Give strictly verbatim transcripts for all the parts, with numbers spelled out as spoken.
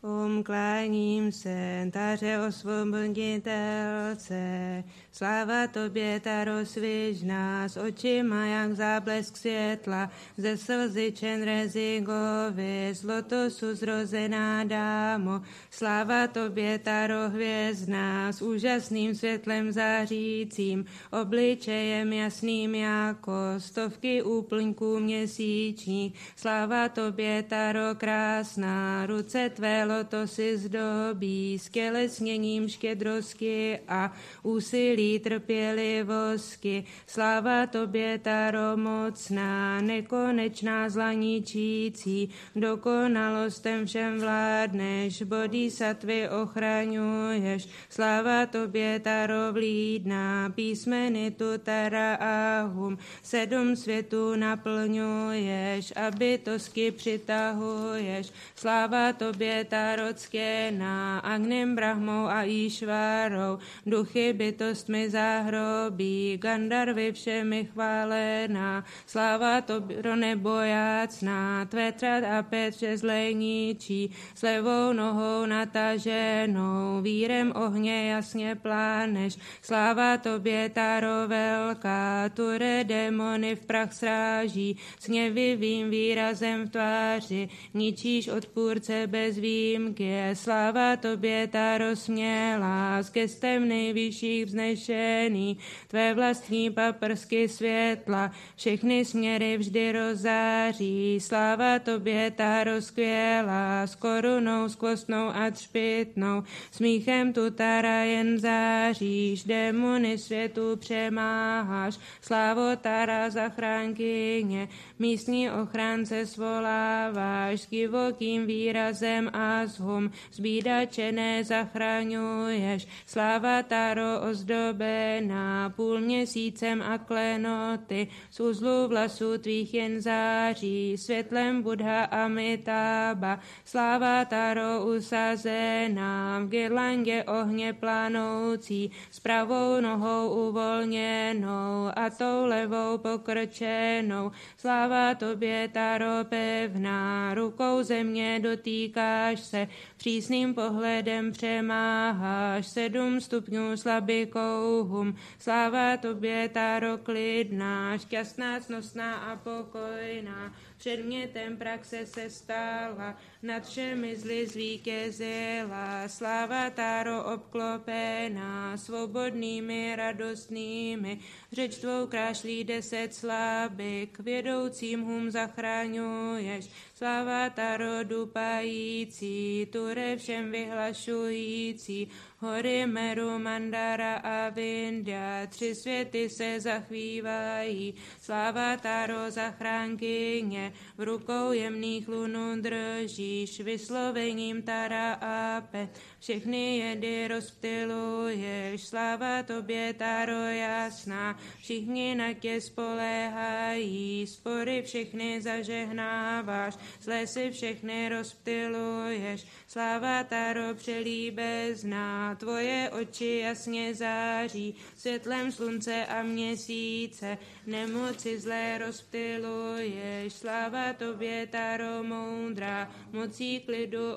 Om kláním se, Taře osvoboditelce, sláva tobě, Taro, sviž nás očima jak záblesk světla, ze slzy Čenrezigovi, z lotosu zrozená dámo, sláva tobě, Taro, hvězd nás, úžasným světlem zářícím, obličejem jasným jako stovky úplňků měsíčních, sláva tobě, Taro, krásná, ruce tvé lotosy zdobí, stělesněním štědrosti a úsilí trpělivosti. Sláva tobě, Taro, mocná, nekonečná zlaničící, dokonalostem všem vládneš, bodhisattvy ochraňuješ. Sláva tobě, Taro, vlídná, písmeny tu Tara Ahum, sedm světů naplňuješ a bytosti přitahuješ. Sláva tobě, Taro, ctěná, Agnem, Brahmou a Išvárou, duchy bytostmi záhrobí, Gandarvy všemi chválená. Sláva tobě, nebojácná, tvé třad a pět vše zlej ničí, s levou nohou nataženou, vírem ohně jasně pláneš. Sláva tobě, Taro, velká, ture démony v prach sráží, s hněvivým výrazem v tváři, ničíš odpůrce bez výjimky. Sláva tobě, Taro, smělá, s gestem nejvyšších vznešený, tvé vlastní paprsky světla, všechny směry vždy rozáří. Sláva tobě, Taro, skvělá, s korunou skvostnou a třpitnou, smíchem tu Tara jen záříš, démony světu přemáháš. Slávo Tara, zachránkyně, místní ochránce svoláváš, s divokým výrazem a zhum, zbídače nezachraňuješ. Sláva Taro, ozdobená, půl měsícem a klenoty, z uzlu vlasů tvých jen září, světlem Buddha Amitába. Sláva Taro, usazená, v girlandě ohně plánoucí, s pravou nohou uvolněnou a tou levou pokrčenou. Sláva tobě, Taro, pevná, rukou země dotýkáš se, přísným pohledem přemáháš, sedm stupňů slabikou hum. Sláva tobě, Taro, klidná, šťastná, cnostná a pokojná, předmětem praxe se stala, nad všemi zly zvítězila. Sláva Taro, obklopená, svobodnými, radostnými, řeč tvou krášlí deset slabik, vědoucím hum zachraňuješ. Sláva Taro, dupající, ture všem vyhlašující, hory Meru, Mandara a Vindhya, tři světy se zachvívají. Sláva Taro, zachránkyně, v rukou jemných lunu držíš, vyslovením Tara a Pe, všechny jedy rozptyluješ. Sláva tobě, Taro, jasná, všichni na tě spoléhají, spory všechny zažehnáváš, zlé si všechny rozptyluješ. Sláva Taro, přelíbezná, tvoje oči jasně září, světlem slunce a měsíce, nemoci zlé rozptyluješ. Sláva tobě, Taro, moudrá, mocí klidu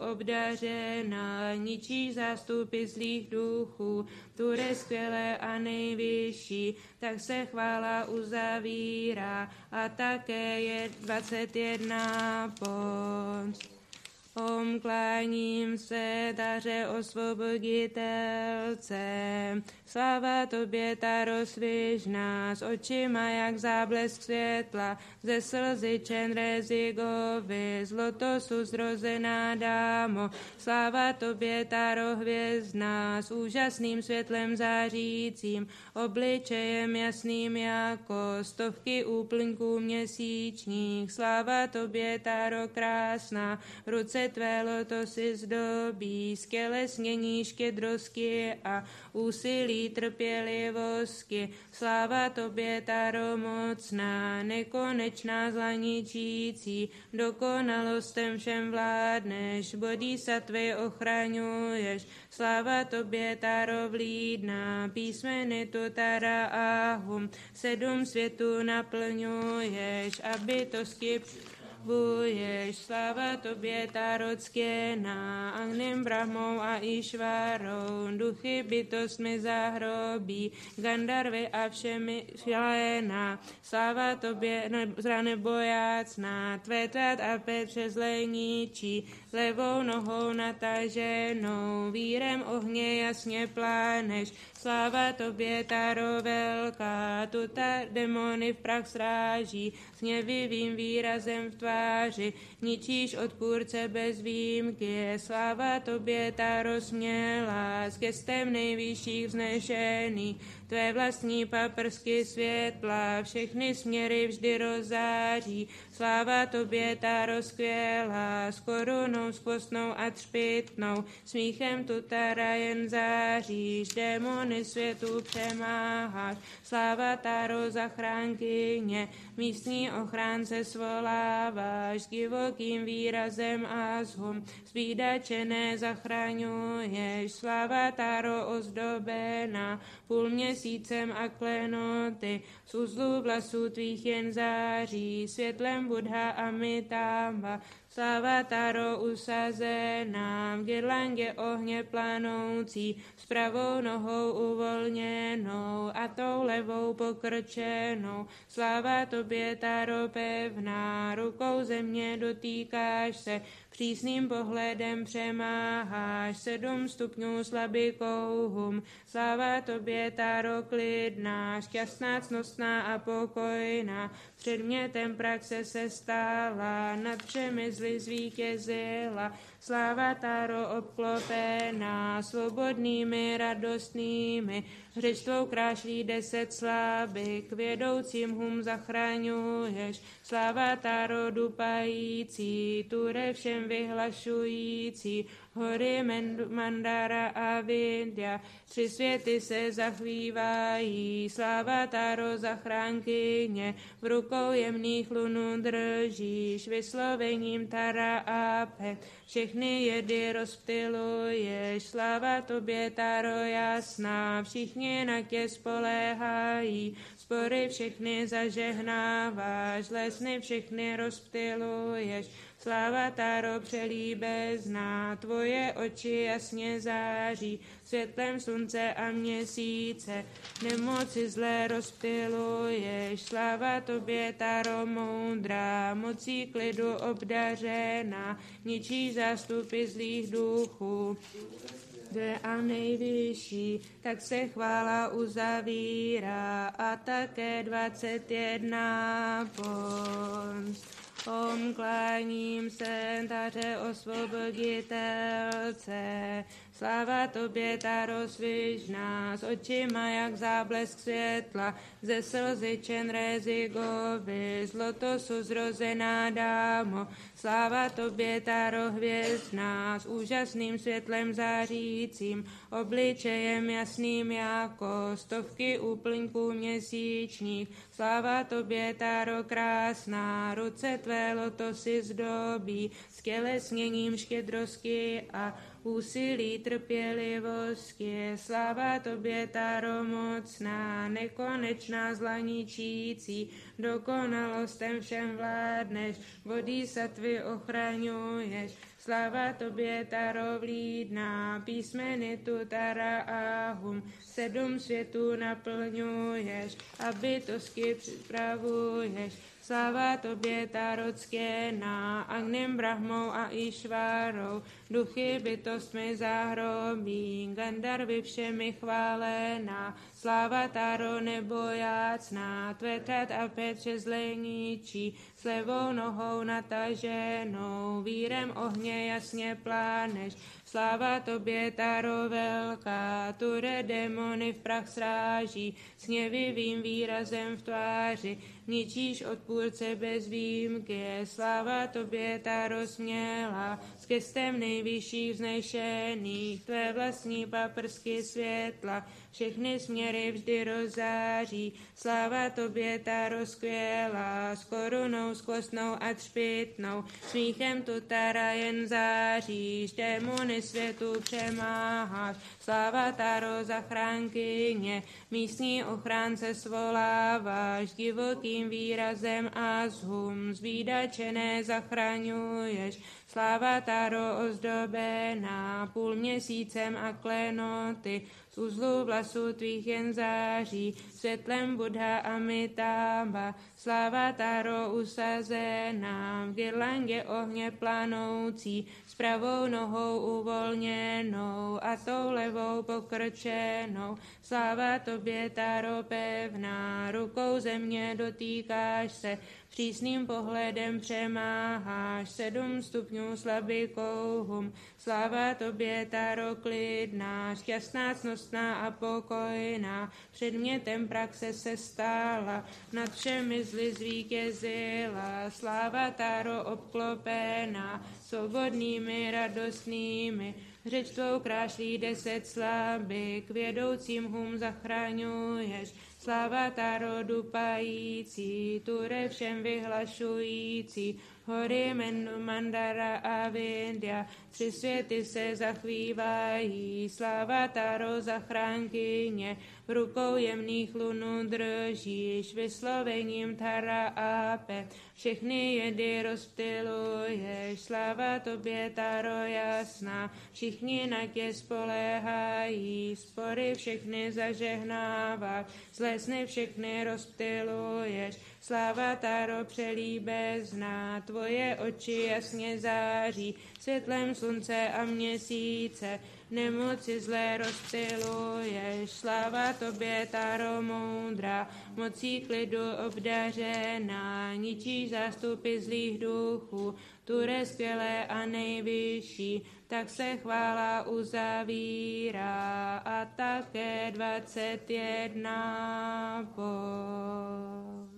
obdařená, ničíš zástupy zlých duchů, ture skvělé a nejvyšší, tak se chvála uzavírá a také je dvacet jedna post. Om kláním se, Taře, osvoboditelce, sláva tobě, Taro, sviž nás očima jak záblesk světla, ze slzy Čenrezigovi, z lotosu zrozená dámo, sláva tobě, Taro, hvězdná, s úžasným světlem zářícím, obličejem jasným jako stovky úplňků měsíčních. Sláva tobě, Taro, krásná, ruce tvé lotosy zdobí, stělesnění štědrosti a úsilí trpělivosti. Sláva tobě, Taro, mocná, nekonečná zlaničící, dokonalostem všem vládneš, bodhisattvy ochraňuješ. Sláva tobě, Taro, vlídná, písmeny tu Tara Ahum, sedm světů naplňuješ a bytosti zahvuješ. Sláva tobě, Táro ctěná, Agnim Brahmou a Išvarou, duchy bytostmi zahrobí, Gandarvy a všemi šaléna. Sláva tobě, nebojácná, tvé tvát a Petře zlé ničí, levou nohou nataženou, vírem ohně jasně pláneš. Sláva tobě, Táro velká, tu ta demony v prach sráží, s hněvivým výrazem v tváři, ničíš odpůrce bez výjimky. Sláva tobě, Táro smělá, s gestem nejvyšších vznešených, tvé vlastní paprsky světla, všechny směry vždy rozáří. Sláva tobě, Táro skvělá, s korunou skvostnou a třpitnou, smíchem tu Tára jen záříš, démony světu přemáháš. Sláva Táro zachránkyně, místní ochránce svoláváš, s divokým výrazem a zhum, zbídače nezachraňuješ. Sláva Táro ozdobená, půl měsícem a klenoty, z uzlu vlasů tvých jen září, světlem Buddha Amitáva. Sláva Táro usazená, v girlandě ohně planoucí, s pravou nohou uvolněnou a tou levou pokrčenou. Sláva tobě, Táro pevná, rukou země dotýkáš se, přísným pohledem přemáháš sedm stupňů slabikou hum. Sláva tobě, Táro klidná, šťastná, cnostná a pokojná, předmětem praxe se stála, nad všemi zly zvítězila. Sláva Táro obklopená, svobodnými, radostnými, řeč tvou krášlí deset slabik, vědoucím hum zachraňuješ. Sláva Táro dupající, Ture všem vyhlašující, hory Mandara a Vindhya, tři světy se zachvívají. Sláva Táro zachránkyně, v rukou jemných lunů držíš, vyslovením Tara a Pet, všechny jedy rozptyluješ. Sláva tobě, Táro jasná, všichni na tě spoléhají, spory všechny zažehnáváš, lesny všechny rozptyluješ. Sláva Táro přelíbezná, tvoje oči jasně září, světlem slunce a měsíce, nemoci zlé rozptyluješ. Sláva tobě, Táro moudrá, mocí klidu obdařená, ničí zástupy zlých duchů. Kde a nejvyšší, tak se chvála uzavírá a také dvacet jedna pons. Om kláním se, Táře osvoboditelce, sláva tobě, Táro svižná, s očima jak záblesk světla, ze slzy Čenrezy govy, z lotosu zrozená dámo. Sláva tobě, Táro hvězdná, s úžasným světlem zářícím, obličejem jasným jako stovky úplňků měsíčních. Sláva tobě, Táro krásná, ruce tvé lotosy zdobí, stělesněním štědrosti a úsilí trpělivosti. Sláva tobě, Táro mocná, nekonečná zla ničící, dokonalostem všem vládneš, vody satvy ochraňuješ. Sláva tobě, Táro vlídná, písmeny tu Tara a hum, sedm světů naplňuješ a bytosti připravuješ. Sláva tobě, Táro ctěná, Agnim Brahmou a Išvarou, duchy bytostmi zahrobí, Gandarvy všemi chválená. Sláva Táro nebojácná, tvé tát a Petře zlé ničí, s levou nohou nataženou, vírem ohně jasně pláneš. Sláva tobě, Táro velká, Ture demony v prach sráží, s hněvivým výrazem v tváři, ničíš odpůrce bez výjimky. Sláva tobě, Táro smělá, s gestem nejvyšších vznešených, tvé vlastní paprsky světla, všechny směry vždy rozáří. Sláva tobě, Táro skvělá, s korunou skvostnou a třpitnou, smíchem tu Tára jen záříš, démony světu přemáháš. Sláva Táro zachránkyně, místní ochránce svoláváš, divoký svým výrazem a zhum zvídačené zachraňuješ. Sláva Táro ozdobená půl měsícem a klenoty, z uzlu vlasů tvých jen září, světlem Buddha Amitába. Sláva Táro usazená v girlandě ohně planoucí, s pravou nohou uvolněnou a tou levou pokrčenou. Sláva tobě, Táro pevná, rukou země dotýkáš se, přísným pohledem přemáháš sedm stupňů slabikou hum. Sláva tobě, Táro klidná, šťastná, cnostná a pokojná, předmětem praxe se stála, nad všemi zly zvítězila. Sláva Táro obklopená, svobodnými radostnými, řeč tvou krášlí deset slabik, vědoucím hum zachraňuješ. Sláva Táro dupající, Ture všem vyhlašující, hory Menu, Mandara a Vindhya, tři světy se zachvívají. Sláva Táro zachránkyně, v rukou jemných lunu držíš, vyslovením Tara Ape, všechny jedy rozptyluješ. Sláva tobě, Táro jasná, všichni na tě spoléhají, spory všechny zažehnáváš, zlé sny všechny rozptyluješ. Sláva Táro přelíbezná, tvoje oči jasně září, světlem slunce a měsíce, nemoci zlé rozptyluješ. Sláva tobě, Táro moudrá, mocí klidu obdařená, ničí zástupy zlých duchů, Ture skvělé a nejvyšší, tak se chvála uzavírá a také dvacet jedna bod.